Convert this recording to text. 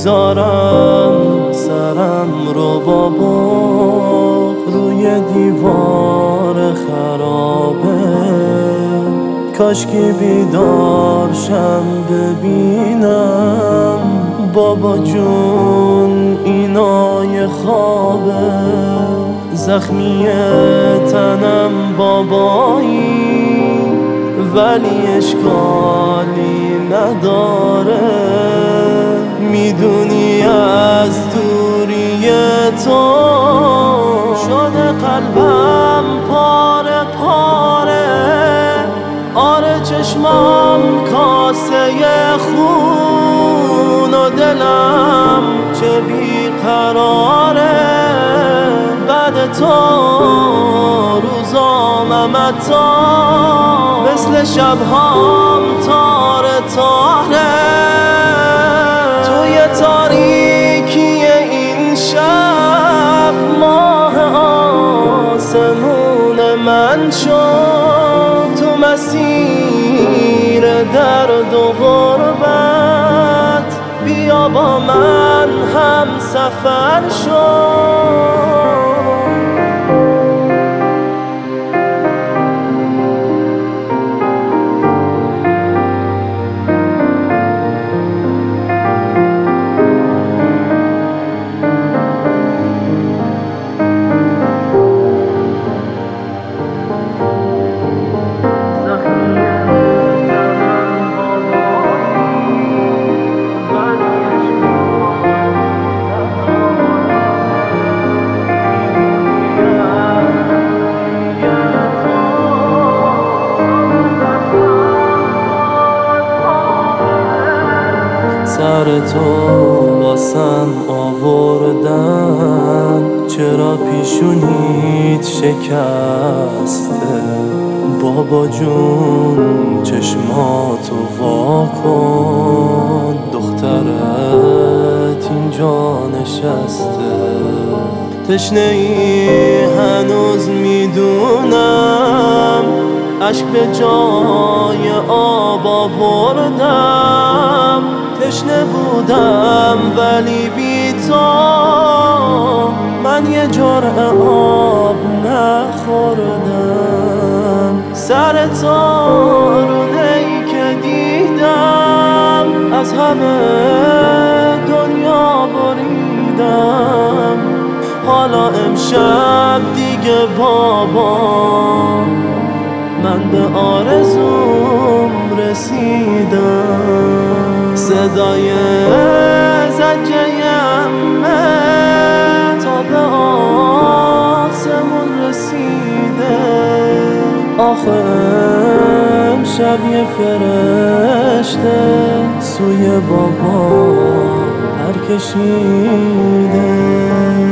میذارم سرم رو بابا روی دیوار خرابه، کاش که بیدارشم ببینم بابا جون اینا یه خوابه. زخمی تنم بابایی ولی اشکالی نداره، میدونی از دوری تو شده قلبم پاره پاره. آره چشمام کاسه خون و دلم چه بیقراره. بعد تو روزامم عطا مثل شبهام تاره تاره. توی تاریکی این شب ماه آسمون من شد، تو مسیر درد و غربت بیا با من هم سفر شد. سر تو واسم آوردن، چرا پیشونیت شکسته؟ بابا جون چشماتو وا کن، دخترت اینجا نشسته. تشنه ای هنوز میدونم، عشق به جای آب آوردم. تشنه بودم ولی بی تو من یه جرعه آب نخوردم. سر تو روده‌ای که دیدم از همه دنیا بریدم. حالا امشب دیگه بابا من به آرزوم رسیدم. صدای زجه عمه تا به آسمون رسیده. آخه امشب یه فرشته سوی بابا پر کشیده.